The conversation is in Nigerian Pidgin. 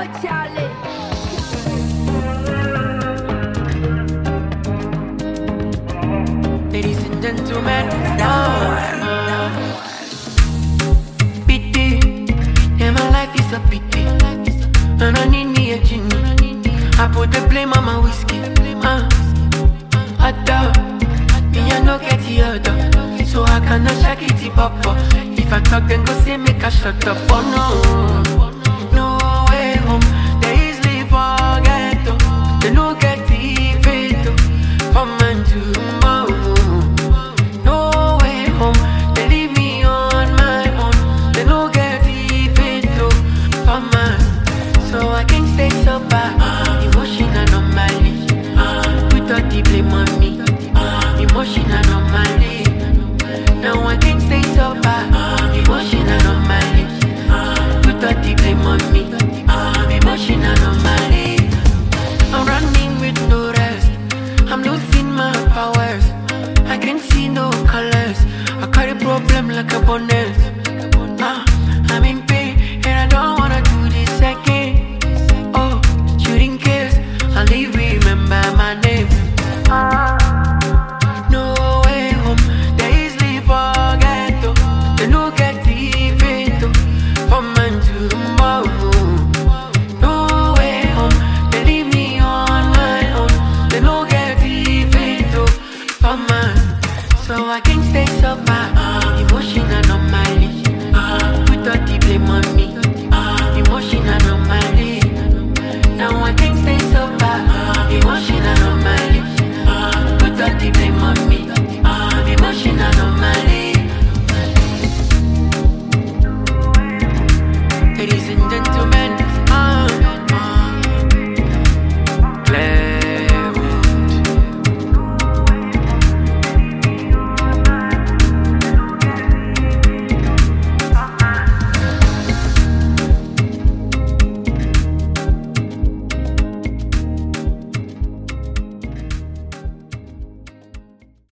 Charlie. Ladies and gentlemen, now pity, yeah, my life is a pity, and I need me a genie. I put the blame on my whiskey, other, me I no get the other, so I cannot shake it pop up. If I talk, then go say make I shut up. Oh no, no way home. They easily forget, oh. They no get the fate, oh. From man to tomorrow. No way home. They leave me on my own. They no get the fate, oh. From man, so I can't stay sober. Emotional anomaly. Put all the blame on me. Emotional anomaly. Now I can't stay sober. Emotional anomaly. Put all the blame on me. Emotional anomaly. I'm running with no rest. I'm losing my powers. I can't see no colors. I carry problem like a bonnet. I'm in pain and I don't wanna do this again. Oh, shooting kiss, I'll leave, remember my name. No way home, they easily forget, oh. They no get the fate, oh. From man to tomorrow. No way home, they leave me on my own. They no get the fate, oh. From man, so I can't stay sober. Emotional anomaly. Put all the blame on me.